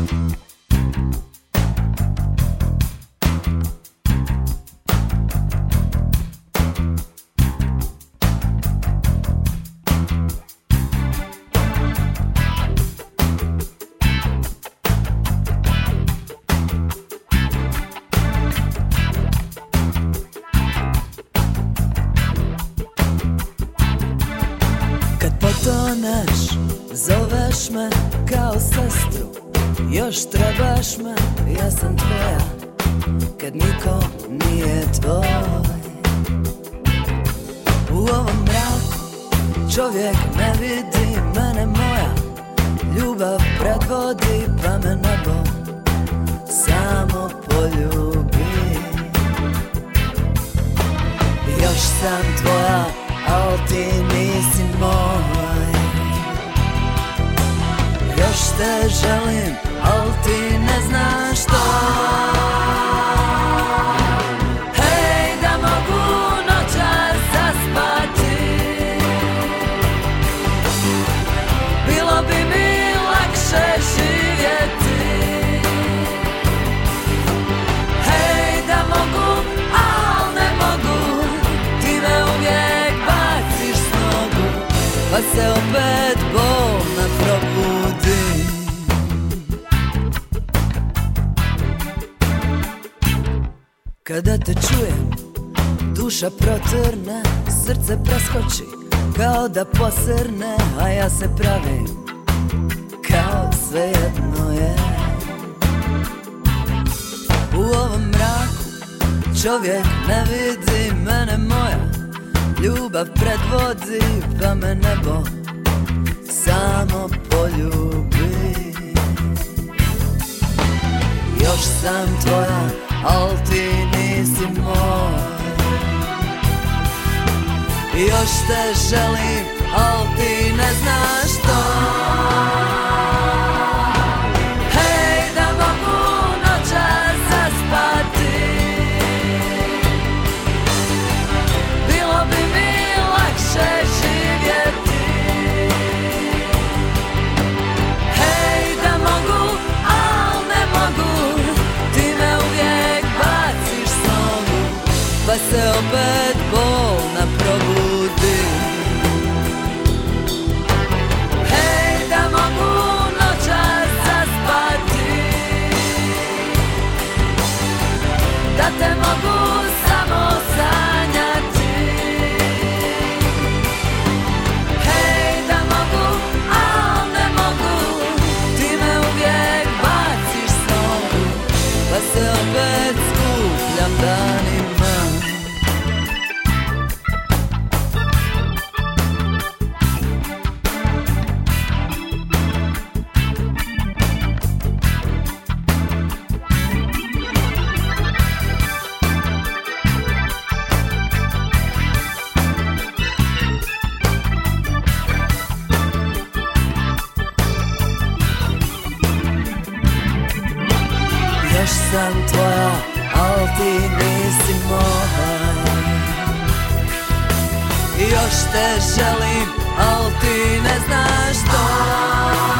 Toneš, zoveš me kao sestru, još trebaš me, ja sam tvoja, kad niko nije tvoj. U ovom mraku čovjek ne vidi mene moja, ljubav predvodi pa me nebo samo poljubi. Još sam tvoja, al ti nisi moj. Još te želim, al ti ne znaš to. Hej, da mogu noćas zaspati, bilo bi mi lakše živjeti. Hej, da mogu, al ne mogu, ti me uvijek baciš s nogu, pa se opet bolna probudi. Kada te čujem, duša protrne, srce preskoči kao da posrne, a ja se pravim kao svejedno je. U ovom mraku čovjek ne vidi mene moja, ljubav predvodi pa me nebo samo poljubi. Još sam tvoja, al ti nisi moj. Još te želim, al ti ne znaš to. Hej, da mogu noćas zaspati, bilo bi mi lakše živjeti. Hej, da mogu, al ne mogu, ti me uvijek baciš s nogu, pa se opet bolna probudi. Hej, da mogu noćas zaspati, da te mogu samo sanjati. Hej, da mogu, al ne mogu, ti me uvijek baciš s nogu, pa se opet skupljam danima. Još sam tvoja, al ti nisi moj. Još te želim, al ti ne znaš to.